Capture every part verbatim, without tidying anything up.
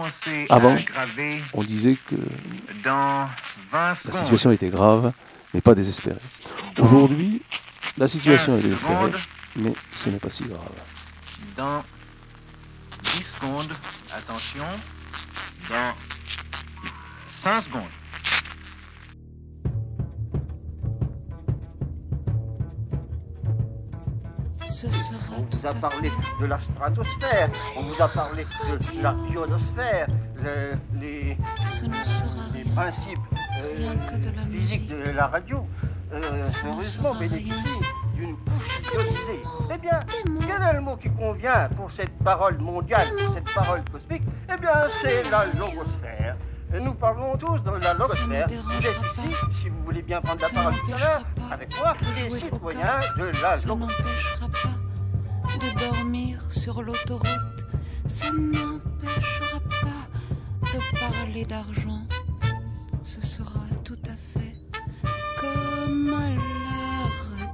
Avant, on disait que la situation était grave, mais pas désespérée. Aujourd'hui, la situation est désespérée, mais ce n'est pas si grave. Dans dix secondes, attention, dans cinq secondes. On vous a parlé de la stratosphère, on vous a parlé de la ionosphère, le, les, les principes euh, de physiques de la radio, euh, heureusement bénéficient d'une couche ionisée. Eh bien, quel est le mot qui convient pour cette parole mondiale, cette parole cosmique? Eh bien, c'est la logosphère. Et nous parlons tous de la logosphère. Vous êtes ici, si vous voulez bien prendre la parole tout à l'heure, avec moi, les citoyens de la logosphère. De dormir sur l'autoroute, ça n'empêchera pas de parler d'argent. Ce sera tout à fait comme à la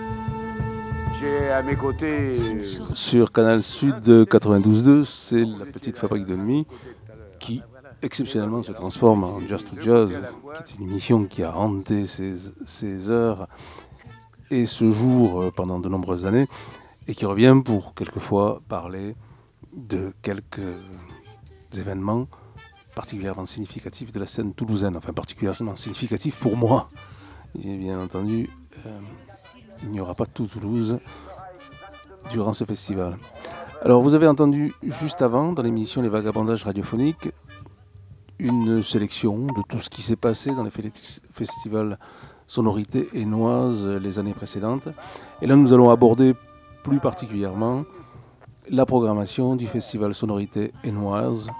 radio. J'ai à mes côtés... Sur Canal Sud quatre-vingt-douze deux, c'est la petite fabrique de nuit qui exceptionnellement se transforme en Jazz to Jazz, qui est une émission qui a hanté ces, ces heures et ce jour pendant de nombreuses années, et qui revient pour quelquefois parler de quelques événements particulièrement significatifs de la scène toulousaine, enfin particulièrement significatifs pour moi. Et bien entendu, euh, il n'y aura pas tout Toulouse durant ce festival. Alors vous avez entendu juste avant, dans l'émission Les Vagabondages radiophoniques, une sélection de tout ce qui s'est passé dans les festivals Sonorité hainoise les années précédentes. Et là nous allons aborder plus particulièrement la programmation du festival Sonorité hainoise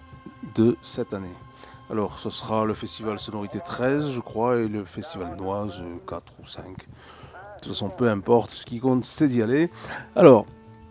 de cette année. Alors ce sera le festival Sonorité treize je crois et le festival Noise quatre ou cinq. De toute façon peu importe, ce qui compte c'est d'y aller. Alors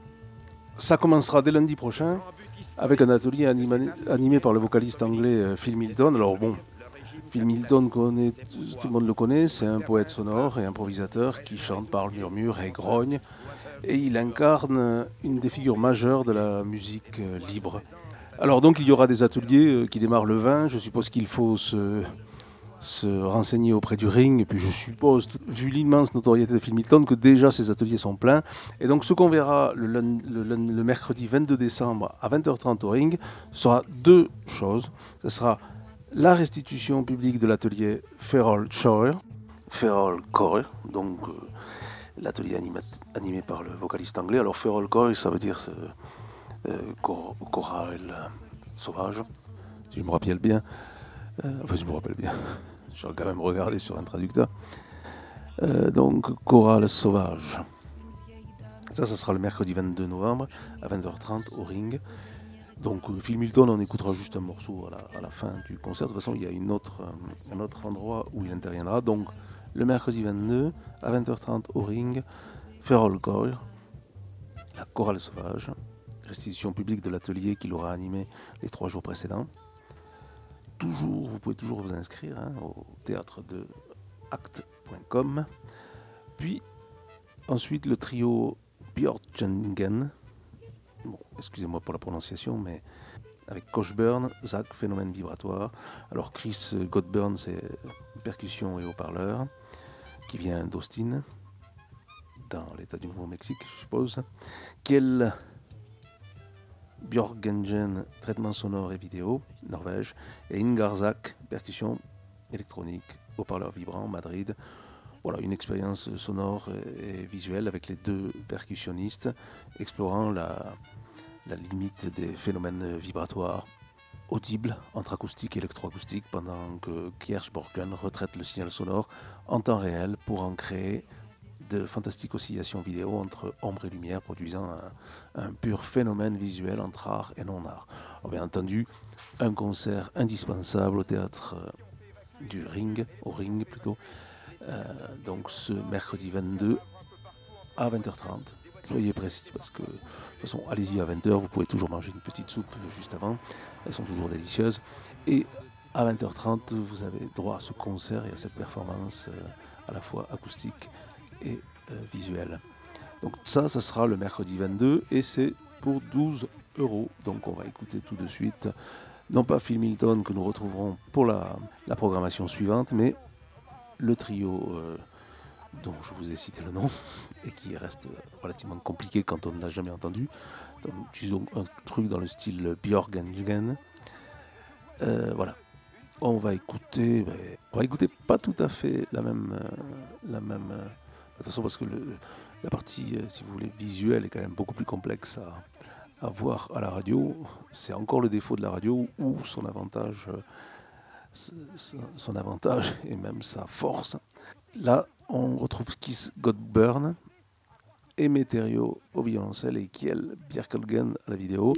ça commencera dès lundi prochain avec un atelier animé, animé par le vocaliste anglais Phil Milton. Alors bon, Phil Milton, connaît, tout le monde le connaît, c'est un poète sonore et improvisateur qui chante, parle, murmure et grogne. Et il incarne une des figures majeures de la musique libre. Alors donc il y aura des ateliers qui démarrent le vingt, je suppose qu'il faut se, se renseigner auprès du Ring, et puis je suppose, vu l'immense notoriété de Phil Milton, que déjà ces ateliers sont pleins. Et donc ce qu'on verra le, le, le, le mercredi vingt-deux décembre à vingt heures trente au Ring, ce sera deux choses. Ce sera la restitution publique de l'atelier Feral Choir, Feral Choir, donc... Euh, l'atelier animé, animé par le vocaliste anglais. Alors Feral Choir, ça veut dire euh, chor, chorale euh, sauvage, si je me rappelle bien. Euh, enfin, je me rappelle bien. Je vais quand même regarder sur un traducteur. Euh, donc, chorale sauvage. Ça, ça sera le mercredi vingt-deux novembre à vingt heures trente au Ring. Donc, euh, Phil Milton, on écoutera juste un morceau à la, à la fin du concert. De toute façon, il y a une autre, euh, un autre endroit où il interviendra. Donc, le mercredi vingt-deux, à vingt heures trente au Ring, Feral Choir, la chorale sauvage, restitution publique de l'atelier qu'il aura animé les trois jours précédents. Toujours, vous pouvez toujours vous inscrire hein, au théâtre de acte point com. Puis, ensuite, le trio Björkjängen, bon, excusez-moi pour la prononciation, mais avec Kochburn, Zach, phénomène vibratoire. Alors Chris Godburn, c'est percussion et haut-parleur, qui vient d'Austin, dans l'état du Nouveau-Mexique, je suppose. Kjell Björkjängen, traitement sonore et vidéo, Norvège. Et Ingar Zach, percussion électronique, haut-parleur vibrant, Madrid. Voilà, une expérience sonore et visuelle avec les deux percussionnistes, explorant la, la limite des phénomènes vibratoires audibles entre acoustique et électroacoustique, pendant que Kirchborgen retraite le signal sonore en temps réel pour en créer de fantastiques oscillations vidéo entre ombre et lumière, produisant un, un pur phénomène visuel entre art et non-art. Alors, bien entendu, un concert indispensable au théâtre du Ring, au Ring plutôt, euh, donc ce mercredi vingt-deux à vingt heures trente. Soyez précis parce que de toute façon, allez-y à vingt heures, vous pouvez toujours manger une petite soupe juste avant, elles sont toujours délicieuses. Et à vingt heures trente, vous avez droit à ce concert et à cette performance euh, à la fois acoustique et euh, visuelle. Donc ça, ça sera le mercredi vingt-deux et c'est pour douze euros. Donc on va écouter tout de suite non pas Phil Milton que nous retrouverons pour la, la programmation suivante, mais le trio euh, dont je vous ai cité le nom et qui reste relativement compliqué quand on ne l'a jamais entendu. Donc, ils ont un truc dans le style Björgen. Euh, voilà. On va écouter, ben, on va écouter pas tout à fait la même, euh, la même. Euh, de toute façon, parce que le, la partie, euh, si vous voulez, visuelle est quand même beaucoup plus complexe à, à voir à la radio. C'est encore le défaut de la radio ou son avantage, euh, son avantage et même sa force. Là, on retrouve Kiss Got Burn, Emeterio au violoncelle et Kjell Bjerkelgen à la vidéo.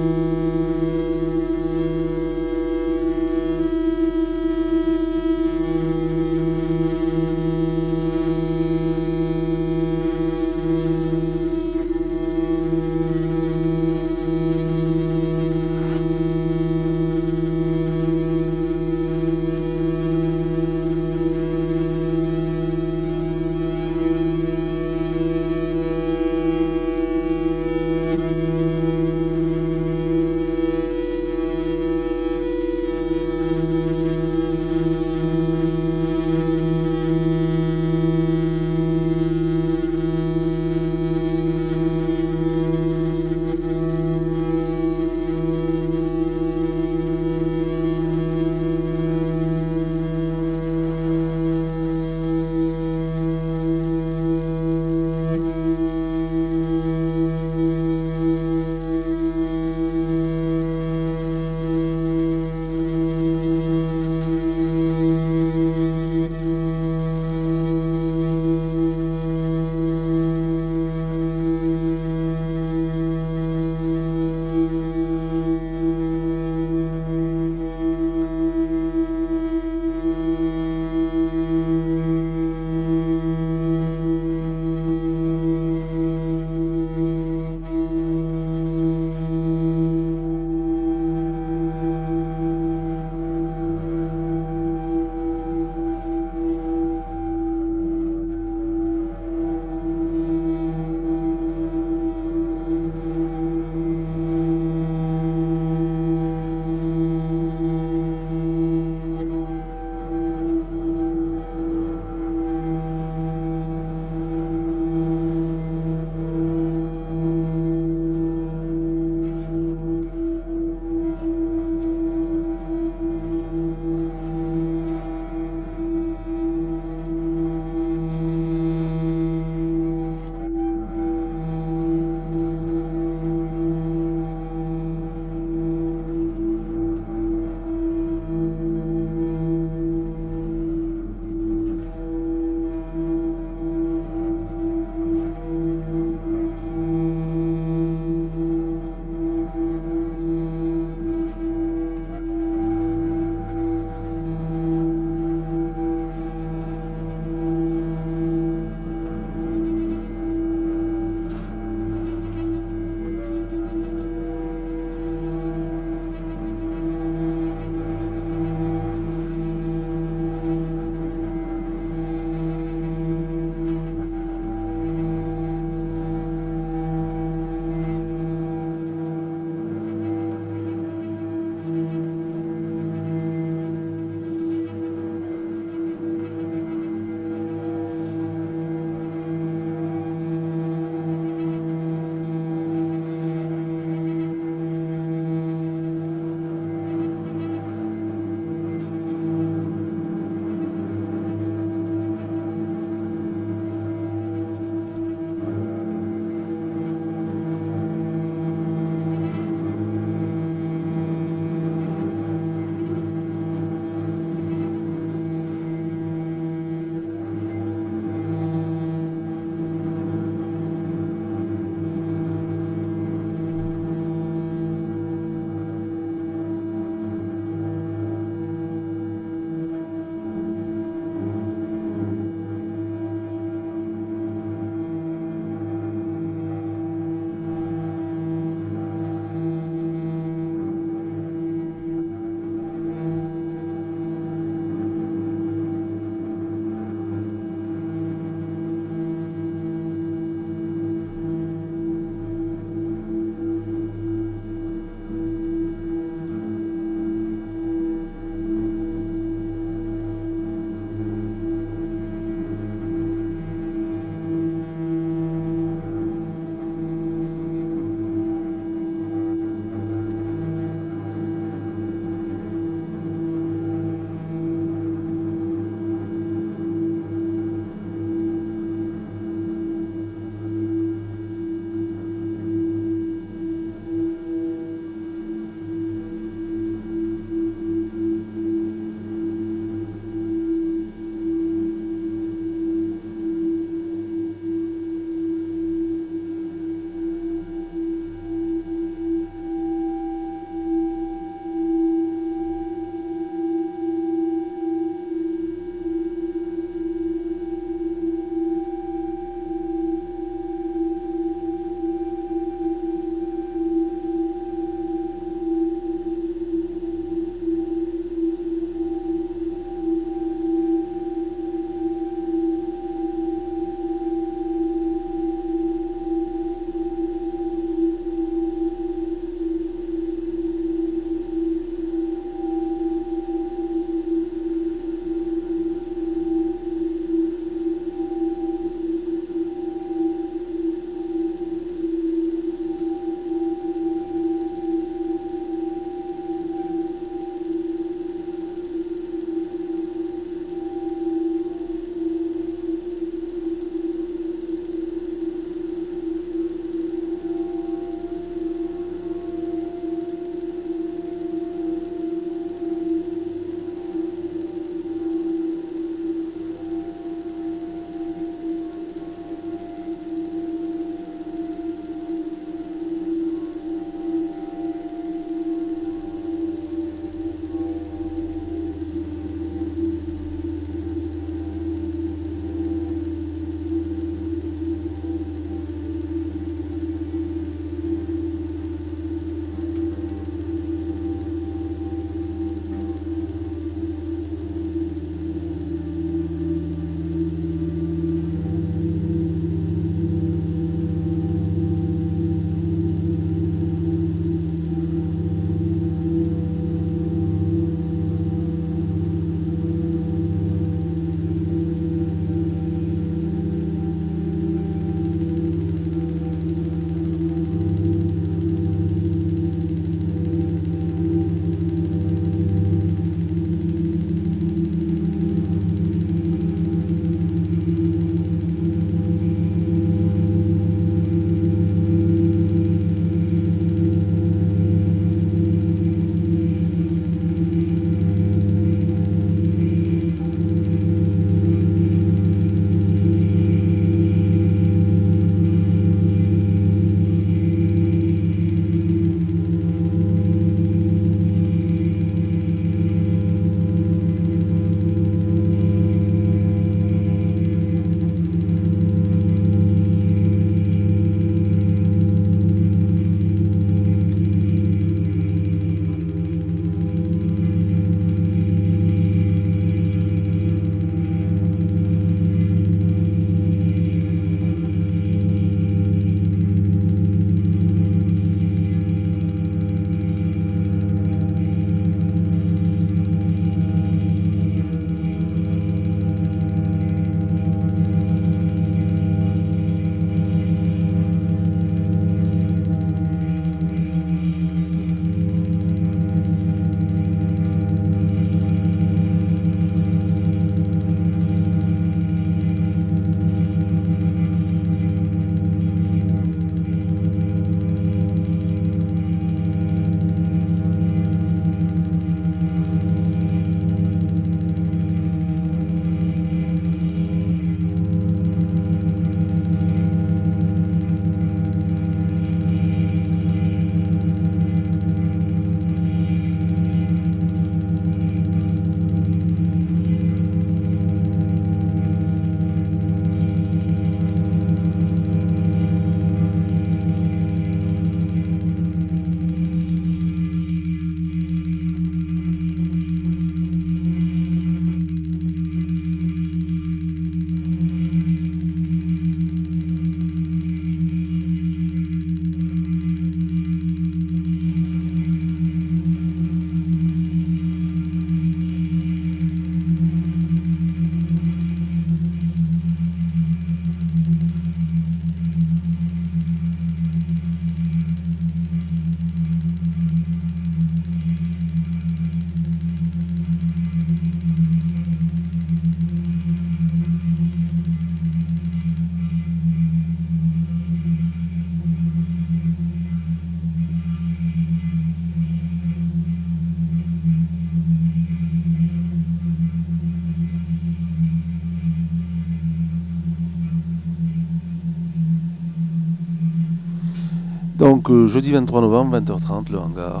Donc euh, jeudi vingt-trois novembre, vingt heures trente, le hangar,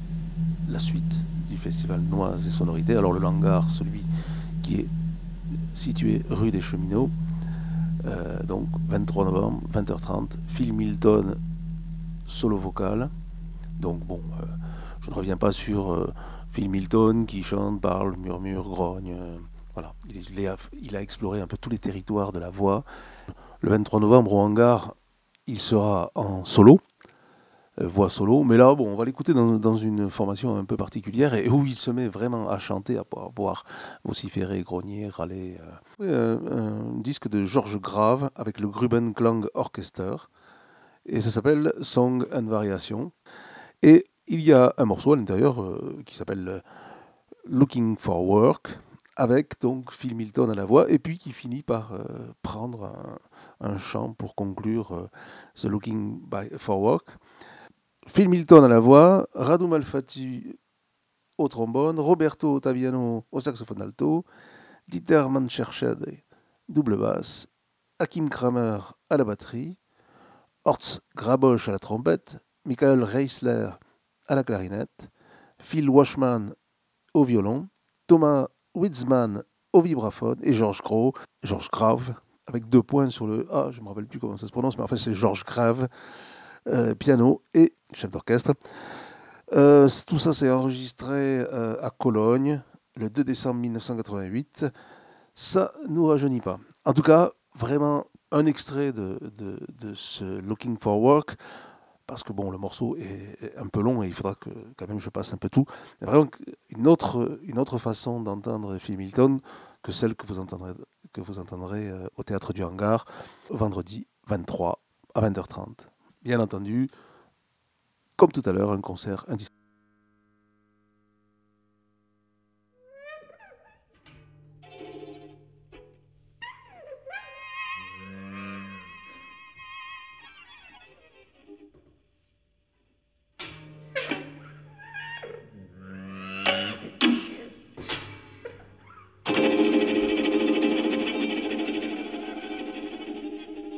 la suite du festival Noises et Sonorités. Alors le hangar, celui qui est situé rue des Cheminots, euh, donc vingt-trois novembre, vingt heures trente, Phil Milton, solo vocal. Donc bon, euh, je ne reviens pas sur euh, Phil Milton qui chante, parle, murmure, grogne. Euh, voilà, il, est, il, a, il a exploré un peu tous les territoires de la voix. Le vingt-trois novembre au hangar, il sera en solo, euh, voix solo. Mais là, bon, on va l'écouter dans, dans une formation un peu particulière et où il se met vraiment à chanter, à pouvoir vociférer, grogner, râler. Euh. Un, un disque de Georges Grave avec le Grubenklang Orchester. Et ça s'appelle Song and Variation. Et il y a un morceau à l'intérieur euh, qui s'appelle euh, Looking for Work, avec donc Phil Milton à la voix, et puis qui finit par euh, prendre un, un chant pour conclure euh, ce Looking by, for Work. Phil Milton à la voix, Radu Malfatti au trombone, Roberto Ottaviano au saxophone alto, Dieter Manchersched double basse, Hakim Kramer à la batterie, Horst Grabosch à la trompette, Michael Reisler à la clarinette, Phil Washman au violon, Thomas Witzman au vibraphone et Georges Grave, Georges Grave, avec deux points sur le A, je ne me rappelle plus comment ça se prononce, mais en fait c'est Georges Grave, euh, piano et chef d'orchestre. Euh, tout ça s'est enregistré euh, à Cologne le deux décembre mille neuf cent quatre-vingt-huit. Ça ne nous rajeunit pas. En tout cas, vraiment un extrait de, de, de ce Looking for Work, parce que bon, le morceau est un peu long et il faudra que quand même je passe un peu tout. Mais vraiment une autre, une autre façon d'entendre Phil Milton que celle que vous entendrez, que vous entendrez au Théâtre du Hangar vendredi vingt-trois à vingt heures trente. Bien entendu, comme tout à l'heure, un concert indispensable.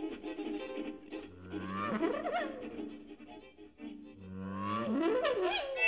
Thank you.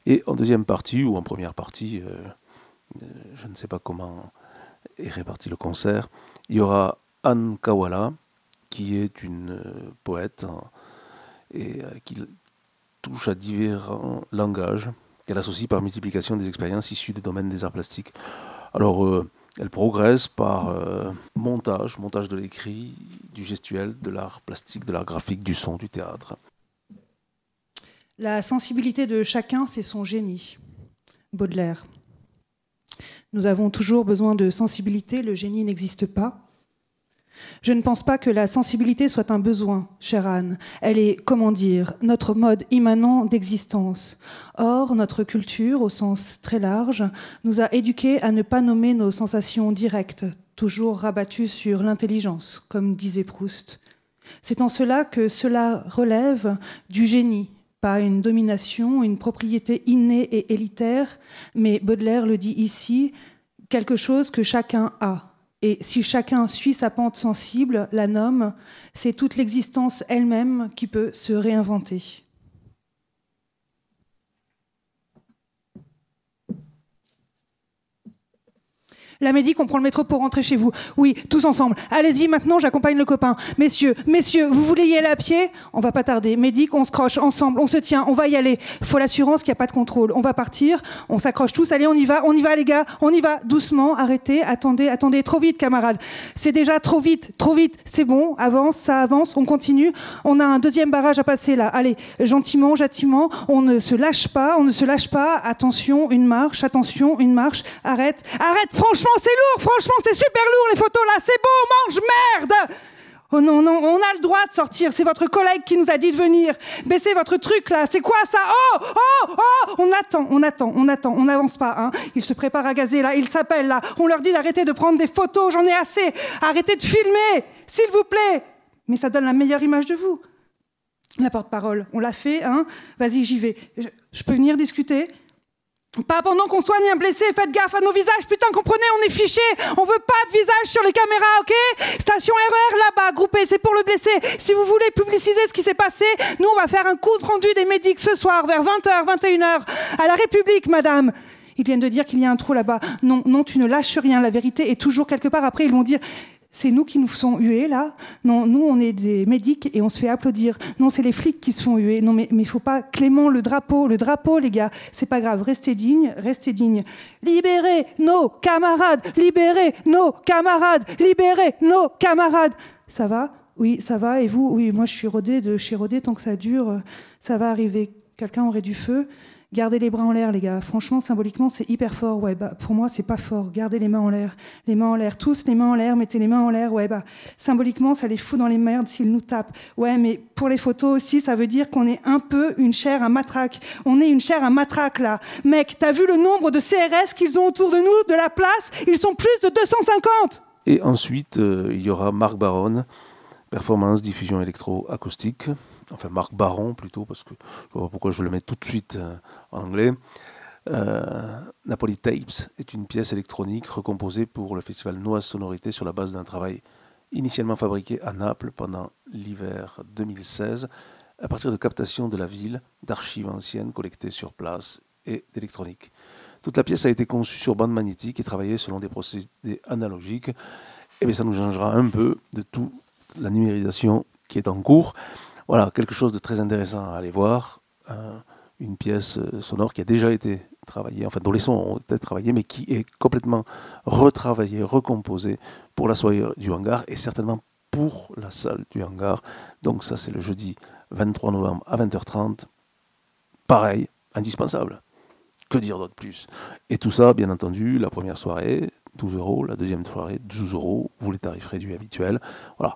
Et en deuxième partie, ou en première partie, euh, euh, je ne sais pas comment est réparti le concert, il y aura Anne Kawala, qui est une euh, poète hein, et euh, qui touche à différents langages, qu'elle associe par multiplication des expériences issues des domaines des arts plastiques. Alors, euh, elle progresse par euh, montage, montage de l'écrit, du gestuel, de l'art plastique, de l'art graphique, du son, du théâtre. La sensibilité de chacun, c'est son génie. Baudelaire. Nous avons toujours besoin de sensibilité, le génie n'existe pas. Je ne pense pas que la sensibilité soit un besoin, chère Anne. Elle est, comment dire, notre mode immanent d'existence. Or, notre culture, au sens très large, nous a éduqués à ne pas nommer nos sensations directes, toujours rabattues sur l'intelligence, comme disait Proust. C'est en cela que cela relève du génie, pas une domination, une propriété innée et élitaire, mais Baudelaire le dit ici, quelque chose que chacun a. Et si chacun suit sa pente sensible, la nomme, c'est toute l'existence elle-même qui peut se réinventer. La médic, on prend le métro pour rentrer chez vous. Oui, tous ensemble. Allez-y, maintenant, j'accompagne le copain. Messieurs, messieurs, vous voulez y aller à pied ? On va pas tarder. Médic, on se croche ensemble, on se tient, on va y aller. Faut l'assurance qu'il n'y a pas de contrôle. On va partir, on s'accroche tous. Allez, on y va, on y va, les gars, on y va. Doucement, arrêtez, attendez, attendez. Trop vite, camarades. C'est déjà trop vite, trop vite. C'est bon, avance, ça avance, on continue. On a un deuxième barrage à passer là. Allez, gentiment, gentiment, on ne se lâche pas, on ne se lâche pas. Attention, une marche, attention, une marche. Arrête, arrête, franchement. C'est lourd, franchement, c'est super lourd les photos là, c'est beau, on mange, merde! Oh non, non, on a le droit de sortir, c'est votre collègue qui nous a dit de venir. Baissez votre truc là, c'est quoi ça? Oh, oh, oh! On attend, on attend, on attend, on n'avance pas, hein. Ils se préparent à gazer là, ils s'appellent là. On leur dit d'arrêter de prendre des photos, j'en ai assez. Arrêtez de filmer, s'il vous plaît. Mais ça donne la meilleure image de vous. La porte-parole, on l'a fait, hein. Vas-y, j'y vais. Je, je peux venir discuter? Pas pendant qu'on soigne un blessé, faites gaffe à nos visages, putain, comprenez, on est fichés, on veut pas de visage sur les caméras, ok? Station erreur là-bas, groupé, c'est pour le blessé. Si vous voulez publiciser ce qui s'est passé, nous on va faire un compte rendu des médics ce soir vers vingt heures, vingt et une heures, à la République, madame. Ils viennent de dire qu'il y a un trou là-bas. Non, non, tu ne lâches rien, la vérité est toujours quelque part. Après, ils vont dire... C'est nous qui nous sont hués, là. Non, nous, on est des médics et on se fait applaudir. Non, c'est les flics qui se font huer. Non, mais il faut pas... Clément, le drapeau, le drapeau, les gars. C'est pas grave. Restez dignes, restez dignes. Libérez nos camarades. Libérez nos camarades. Libérez nos camarades. Ça va ? Oui, ça va. Et vous ? Oui, moi, je suis rodée de chez Rodée. Tant que ça dure, ça va arriver. Quelqu'un aurait du feu ? Gardez les bras en l'air, les gars. Franchement, symboliquement, c'est hyper fort. Ouais, bah, pour moi, c'est pas fort. Gardez les mains en l'air. Les mains en l'air. Tous les mains en l'air. Mettez les mains en l'air. Ouais, bah, symboliquement, ça les fout dans les merdes s'ils nous tapent. Ouais, mais pour les photos aussi, ça veut dire qu'on est un peu une chair à matraque. On est une chair à matraque, là. Mec, t'as vu le nombre de C R S qu'ils ont autour de nous, de la place? Ils sont plus de deux cent cinquante. Et ensuite, euh, il y aura Marc Baron, performance, diffusion électro-acoustique. Enfin, Marc Baron plutôt, parce que je ne vois pas pourquoi je le mets tout de suite euh, en anglais. Euh, Napoli Tapes est une pièce électronique recomposée pour le festival Noise Sonorité sur la base d'un travail initialement fabriqué à Naples pendant l'hiver deux mille seize, à partir de captations de la ville, d'archives anciennes collectées sur place et d'électronique. Toute la pièce a été conçue sur bande magnétique et travaillée selon des procédés analogiques. Et bien, ça nous changera un peu de toute la numérisation qui est en cours. Voilà, quelque chose de très intéressant à aller voir, euh, une pièce sonore qui a déjà été travaillée, enfin dont les sons ont été travaillés, mais qui est complètement retravaillée, recomposée pour la soirée du hangar et certainement pour la salle du hangar. Donc ça, c'est le jeudi vingt-trois novembre à vingt heures trente. Pareil, indispensable. Que dire d'autre plus? Et tout ça, bien entendu, la première soirée, douze euros, la deuxième soirée, douze euros, vous les tarifs réduits habituels. Voilà.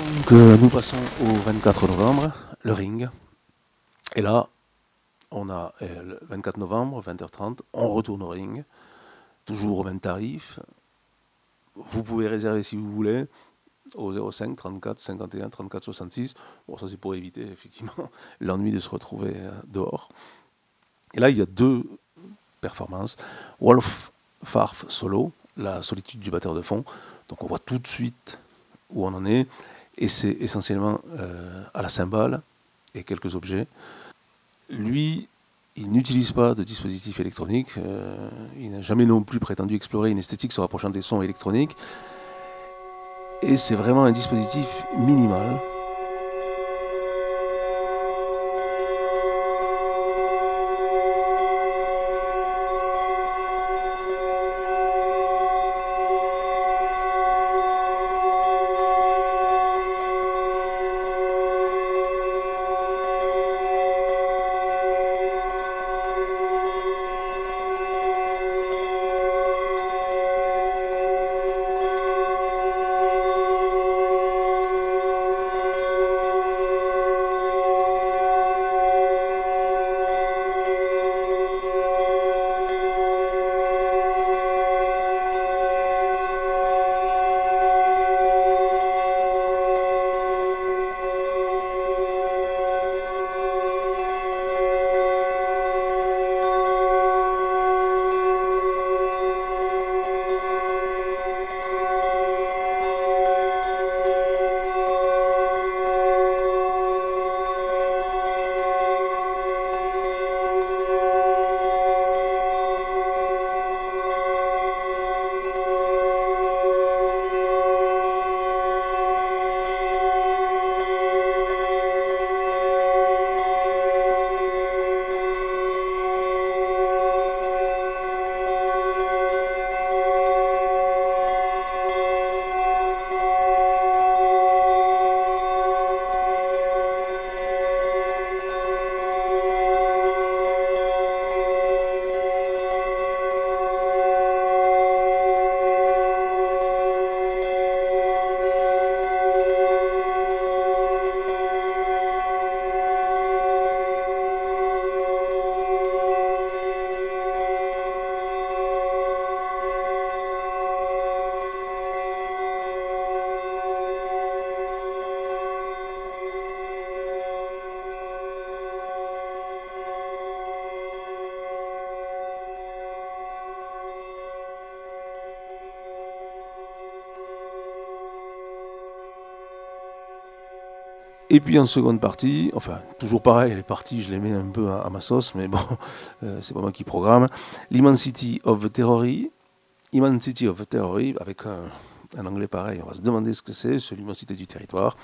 Donc euh, nous passons au vingt-quatre novembre, le ring. Et là, on a euh, le vingt-quatre novembre, vingt heures trente, on retourne au ring, toujours au même tarif. Vous pouvez réserver si vous voulez au zéro cinq trente-quatre cinquante et un trente-quatre soixante-six. Bon, ça c'est pour éviter effectivement l'ennui de se retrouver euh, dehors. Et là, il y a deux performances. Wolf Farf solo, la solitude du batteur de fond. Donc on voit tout de suite où on en est. Et c'est essentiellement euh, à la cymbale et quelques objets. Lui, il n'utilise pas de dispositif électronique. Euh, il n'a jamais non plus prétendu explorer une esthétique se rapprochant des sons électroniques. Et c'est vraiment un dispositif minimal. Et puis en seconde partie, enfin toujours pareil, les parties je les mets un peu à, à ma sauce, mais bon, euh, c'est pas moi qui programme. L'Immensity of Terrory, Immensity of Terrory, avec un, un anglais pareil, on va se demander ce que c'est, c'est l'immensité du territoire.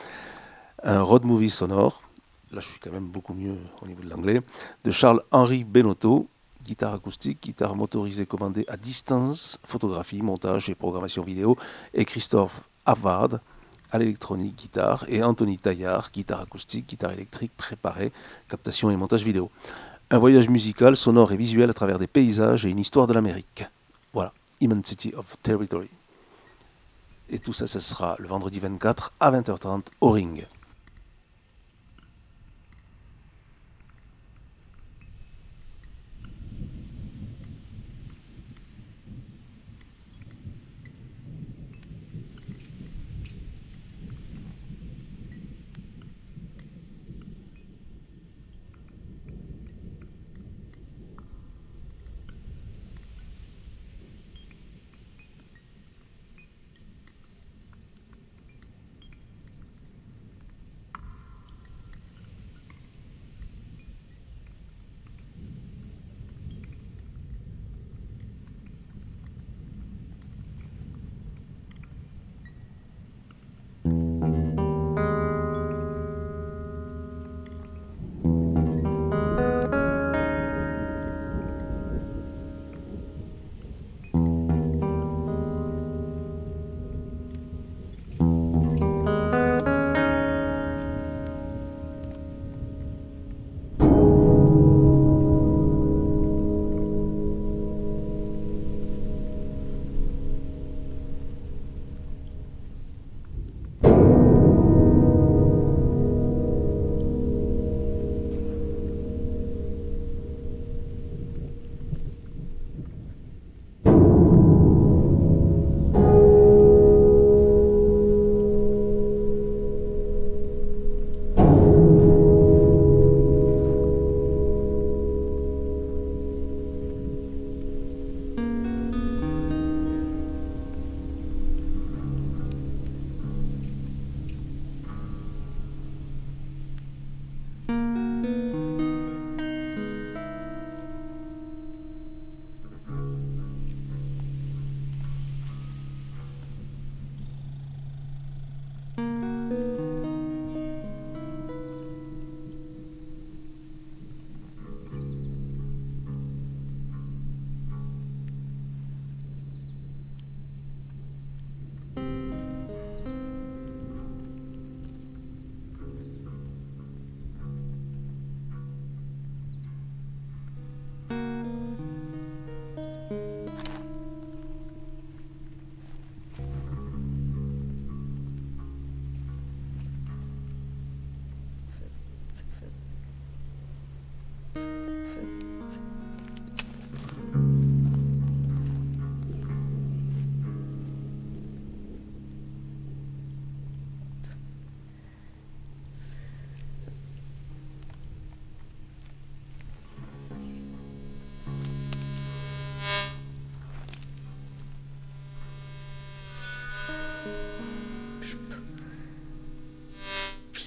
Un road movie sonore, là je suis quand même beaucoup mieux au niveau de l'anglais, de Charles-Henri Benotto, guitare acoustique, guitare motorisée commandée à distance, photographie, montage et programmation vidéo, et Christophe Havard, à l'électronique guitare, et Anthony Taillard, guitare acoustique, guitare électrique préparée, captation et montage vidéo. Un voyage musical, sonore et visuel à travers des paysages et une histoire de l'Amérique. Voilà, Immensity of Territory. Et tout ça, ce sera le vendredi vingt-quatre à vingt heures trente au Ring.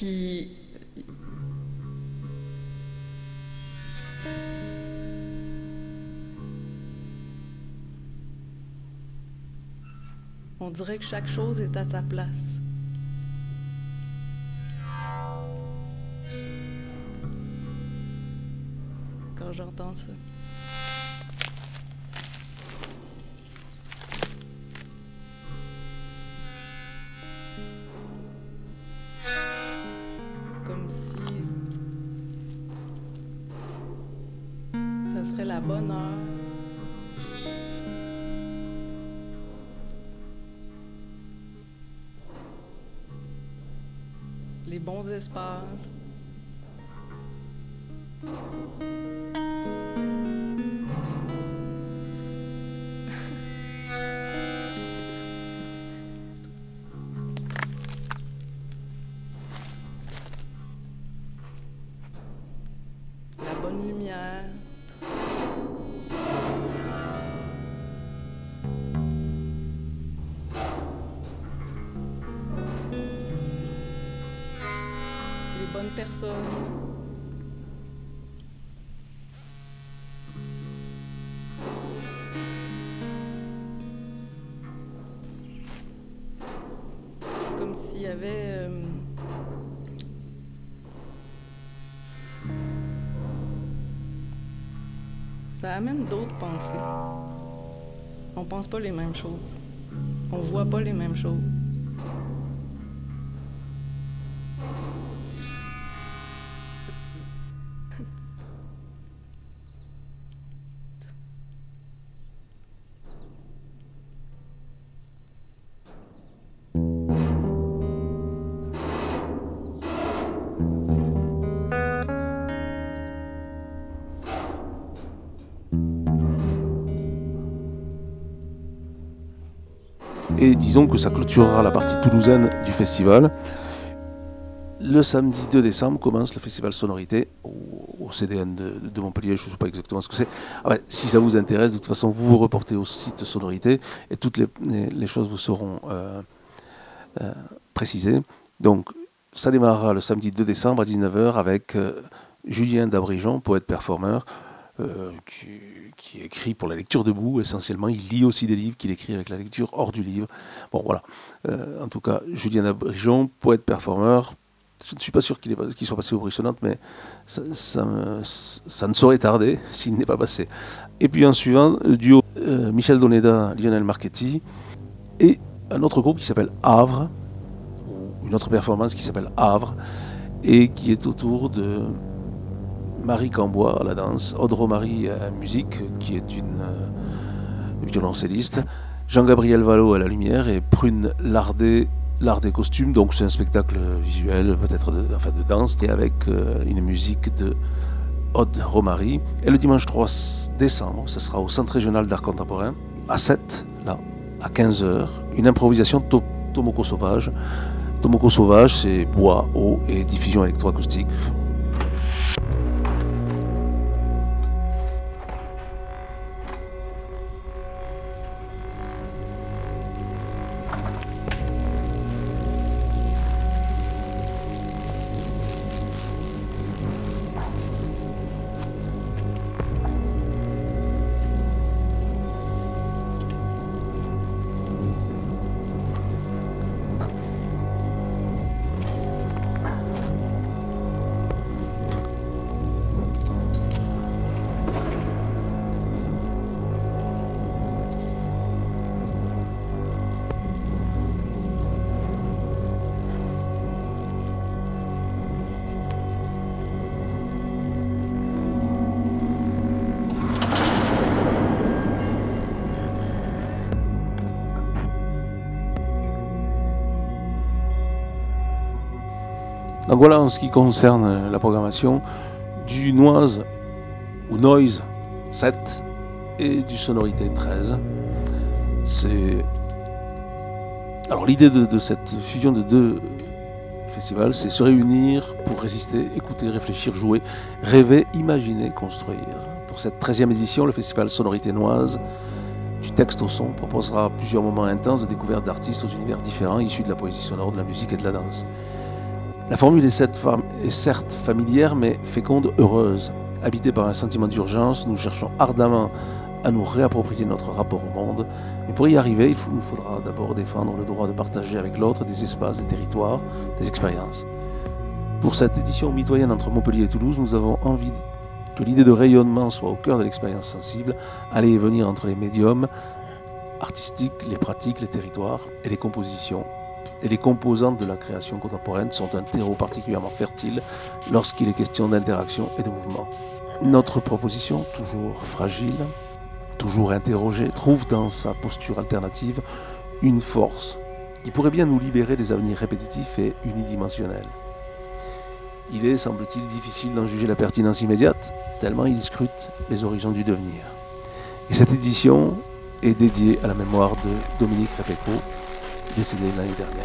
Puis on dirait que chaque chose est à sa place. Quand j'entends ça. Comme si ça serait la bonne heure. Les bons espaces. La bonne lumière. Bonne personne. Comme s'il y avait euh, ça amène d'autres pensées. On pense pas les mêmes choses. On voit pas les mêmes choses. Et disons que ça clôturera la partie toulousaine du festival. Le samedi deux décembre commence le festival Sonorité au, au C D N de, de Montpellier, je ne sais pas exactement ce que c'est. Ah ouais, si ça vous intéresse, de toute façon, vous vous reportez au site Sonorité et toutes les, les, les choses vous seront euh, euh, précisées. Donc, ça démarrera le samedi deux décembre à dix-neuf heures avec euh, Julien Dabrigeon, poète-performeur, euh, qui, qui écrit pour la lecture debout essentiellement. Il lit aussi des livres qu'il écrit avec la lecture hors du livre. Bon, voilà. Euh, en tout cas, Julien Dabrigeon, poète-performeur. Je ne suis pas sûr qu'il, est, qu'il soit passé au Bruxonnante, mais ça, ça, me, ça ne saurait tarder s'il n'est pas passé. Et puis en suivant, le duo euh, Michel Doneda, Lionel Marchetti, et un autre groupe qui s'appelle Havre, ou une autre performance qui s'appelle Havre, et qui est autour de Marie Cambois à la danse, Aude Romary à la musique, qui est une euh, violoncelliste, Jean-Gabriel Vallot à la lumière, et Prune Lardet, l'art des costumes, donc c'est un spectacle visuel, peut-être de, enfin de danse, et avec euh, une musique de Aude Romary. Et le dimanche trois décembre, ce sera au Centre régional d'art contemporain, à sept, là, à quinze heures, une improvisation to- Tomoko Sauvage. Tomoko Sauvage, c'est bois, eau et diffusion électroacoustique. Donc voilà en ce qui concerne la programmation du Noise ou Noise sept et du Sonorité treize. C'est... Alors l'idée de, de cette fusion de deux festivals, c'est se réunir pour résister, écouter, réfléchir, jouer, rêver, imaginer, construire. Pour cette treizième édition, le festival Sonorité Noise, du texte au son, proposera plusieurs moments intenses de découverte d'artistes aux univers différents, issus de la poésie sonore, de la musique et de la danse. La formule est certes familière, mais féconde, heureuse. Habité par un sentiment d'urgence, nous cherchons ardemment à nous réapproprier notre rapport au monde. Mais pour y arriver, il nous faudra d'abord défendre le droit de partager avec l'autre des espaces, des territoires, des expériences. Pour cette édition mitoyenne entre Montpellier et Toulouse, nous avons envie que l'idée de rayonnement soit au cœur de l'expérience sensible, aller et venir entre les médiums artistiques, les pratiques, les territoires et les compositions. Et les composantes de la création contemporaine sont un terreau particulièrement fertile lorsqu'il est question d'interaction et de mouvement. Notre proposition, toujours fragile, toujours interrogée, trouve dans sa posture alternative une force qui pourrait bien nous libérer des avenirs répétitifs et unidimensionnels. Il est, semble-t-il, difficile d'en juger la pertinence immédiate, tellement il scrute les horizons du devenir. Et cette édition est dédiée à la mémoire de Dominique Repecco, décédé l'année dernière.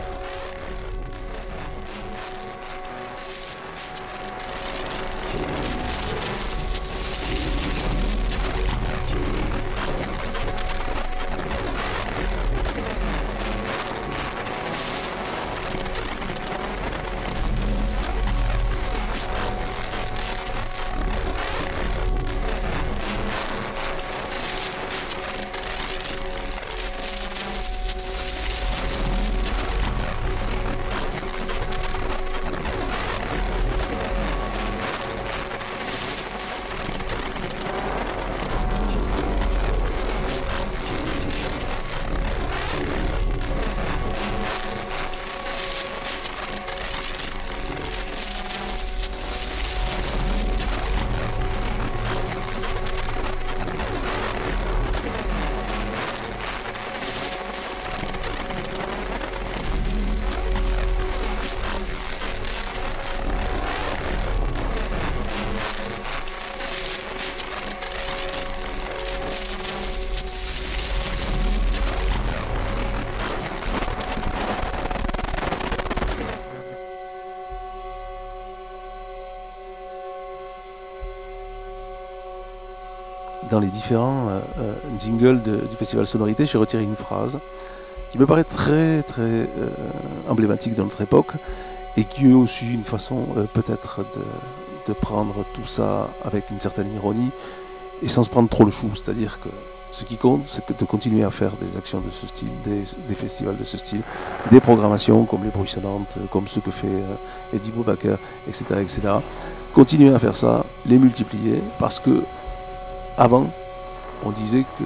Dans les différents euh, euh, jingles de, du Festival Sonorité, j'ai retiré une phrase qui me paraît très très euh, emblématique de notre époque et qui est aussi une façon euh, peut-être de, de prendre tout ça avec une certaine ironie et sans se prendre trop le chou. C'est-à-dire que ce qui compte, c'est que de continuer à faire des actions de ce style, des, des festivals de ce style, des programmations comme les Bruxellantes, comme ce que fait euh, Eddie Boubacar, et cetera, et cetera. Continuer à faire ça, les multiplier, parce que avant, on disait que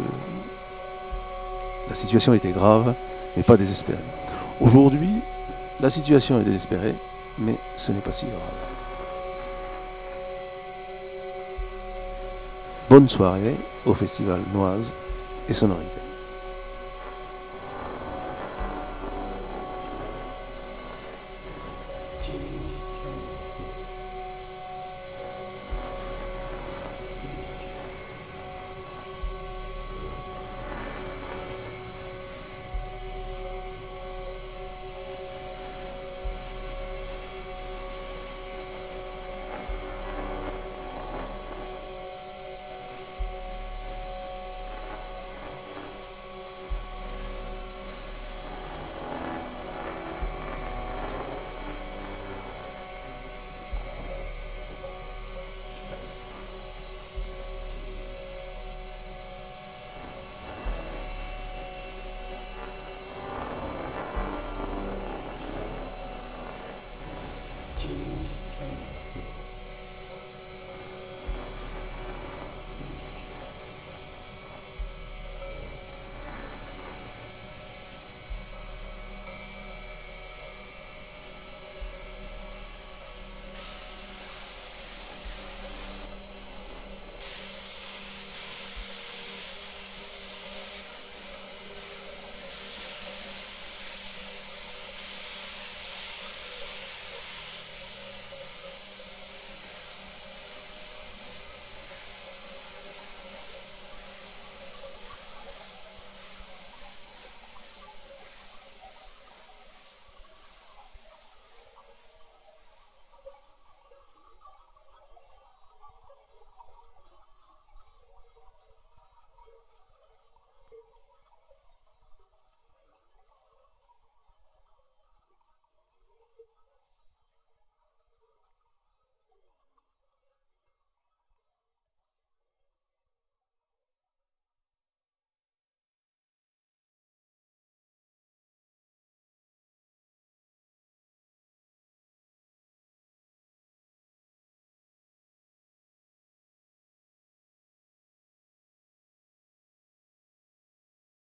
la situation était grave, mais pas désespérée. Aujourd'hui, la situation est désespérée, mais ce n'est pas si grave. Bonne soirée au Festival Noise et Sonorité.